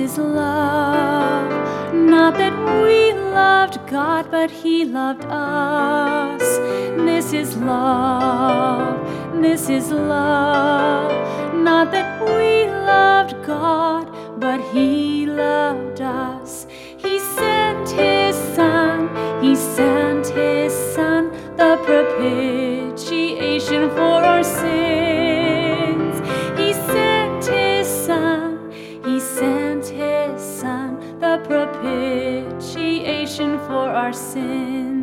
is love, not that we loved God, but He loved us. This is love, this is love, not that we loved God, but He loved us. He sent His Son, He sent His Son, the propitiation for our sins. He sent His Son, He sent His Son, the propitiation for our sins.